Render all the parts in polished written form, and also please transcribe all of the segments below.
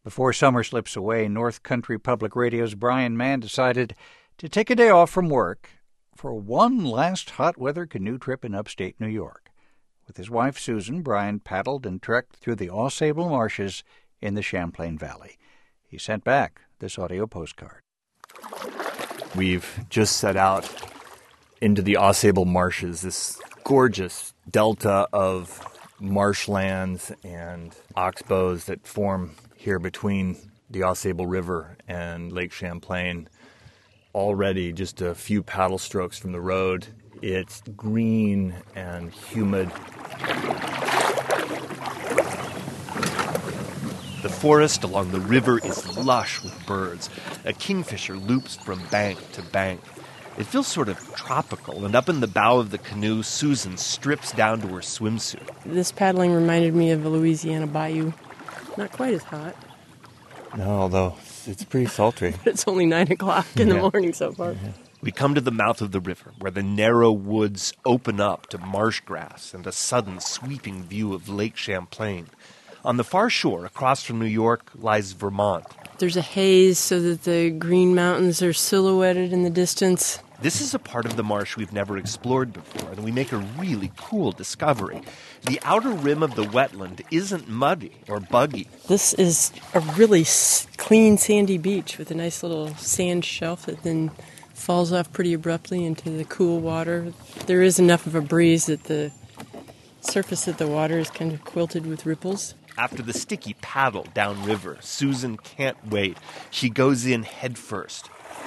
Before summer slips away, North Country Public Radio's Brian Mann decided to take a day off from work for one last hot weather canoe trip in upstate New York. With his wife Susan, Brian paddled and trekked through the AuSable Marshes in the Champlain Valley. He sent back this audio postcard. We've just set out into the AuSable Marshes, this gorgeous delta of marshlands and oxbows that form here between the AuSable River and Lake Champlain. Already just a few paddle strokes from the road. It's green and humid. The forest along the river is lush with birds. A kingfisher loops from bank to bank. It feels sort of tropical, and up in the bow of the canoe, Susan strips down to her swimsuit. This paddling reminded me of a Louisiana bayou. Not quite as hot. No, although it's pretty sultry. But it's only 9 o'clock in the morning so far. Yeah. We come to the mouth of the river, where the narrow woods open up to marsh grass and a sudden sweeping view of Lake Champlain. On the far shore, across from New York, lies Vermont. There's a haze so that the Green Mountains are silhouetted in the distance. This is a part of the marsh we've never explored before, and we make a really cool discovery. The outer rim of the wetland isn't muddy or buggy. This is a really clean, sandy beach with a nice little sand shelf that then falls off pretty abruptly into the cool water. There is enough of a breeze that the surface of the water is kind of quilted with ripples. After the sticky paddle downriver, Susan can't wait. She goes in head first.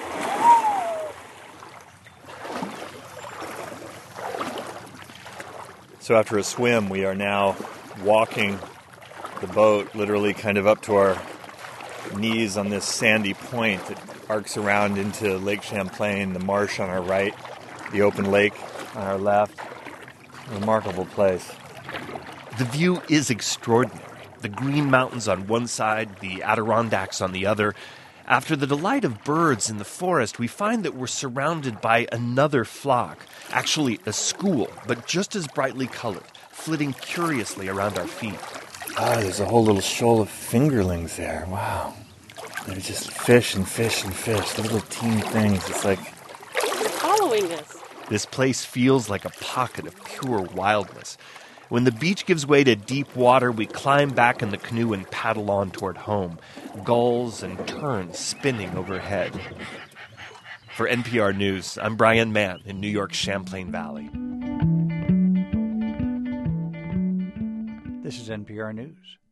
So after a swim, we are now walking the boat literally kind of up to our knees on this sandy point that arcs around into Lake Champlain, the marsh on our right, the open lake on our left. Remarkable place. The view is extraordinary. The Green Mountains on one side, the Adirondacks on the other. After the delight of birds in the forest, we find that we're surrounded by another flock. Actually, a school, but just as brightly colored, flitting curiously around our feet. Ah, there's a whole little shoal of fingerlings there. Wow. They're just fish and fish and fish. Little teeny things. It's like They're following us. This place feels like a pocket of pure wildness. When the beach gives way to deep water, we climb back in the canoe and paddle on toward home. Gulls and terns spinning overhead. For NPR News, I'm Brian Mann in New York's Champlain Valley. This is NPR News.